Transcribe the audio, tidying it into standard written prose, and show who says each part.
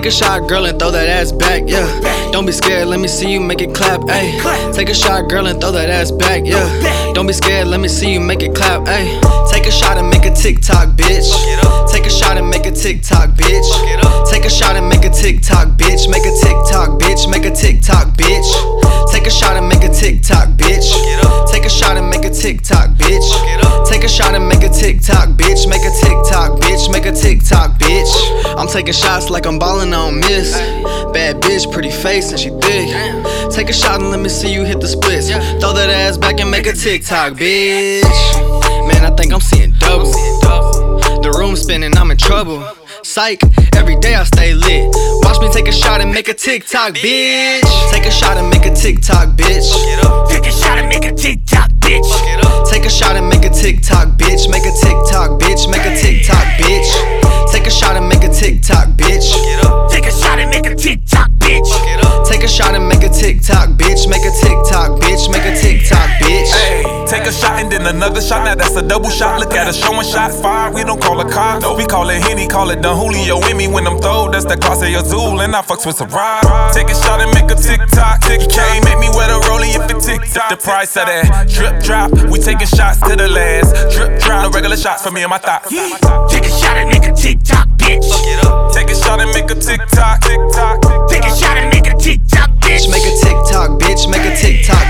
Speaker 1: Take a shot, girl, and throw that ass back, yeah. Don't be scared, let me see you make it clap, ayy. Take a shot, girl, and throw that ass back, yeah. Don't be scared, let me see you make it clap, ayy. Take a shot and make a TikTok, bitch. Take a shot and make a TikTok, bitch. Take a shot and make a TikTok, bitch. Make a TikTok, bitch. Make a TikTok, bitch. Take a shot and make a TikTok, bitch. Take a shot and make a TikTok, bitch. Take a shot and make a TikTok, bitch. Make a TikTok, bitch. Make a TikTok, bitch. I'm taking shots like I'm ballin', I don't miss. Bad bitch, pretty face, and she thick. Take a shot and let me see you hit the splits. Throw that ass back and make a TikTok, bitch. Man, I think I'm seeing double. The room spinning, I'm in trouble. Psych, every day I stay lit. Watch me take a shot and make a TikTok, bitch. Take a shot and make a TikTok, bitch.
Speaker 2: Take a shot and make a TikTok, bitch.
Speaker 1: Take a shot and make a TikTok, bitch. Make a TikTok, bitch. Make a TikTok, bitch. Take a shot and make a TikTok, bitch.
Speaker 2: Take a shot and make a TikTok, bitch.
Speaker 1: Take a shot and make a TikTok, bitch. Make a TikTok, bitch. Make a TikTok, bitch.
Speaker 3: Hey, take a shot and then another shot. Now that's a double shot. Look at us showing shot fire. We don't call it cops. We call it Henny, call it Don Julio in me when I'm throwed. That's the Clase Azul, and I fucks with some ride. Take a shot and make a TikTok. You can't make me wear the rollie if it TikTok. The price of that drip drop. We taking shots to the last. Drip drop. No regular shots for me and my thoughts.
Speaker 2: Take a shot and make a TikTok, bitch.
Speaker 3: Take a shot and make a TikTok.
Speaker 2: Take a shot and make a TikTok, bitch.
Speaker 1: Make a TikTok, bitch. Make a TikTok,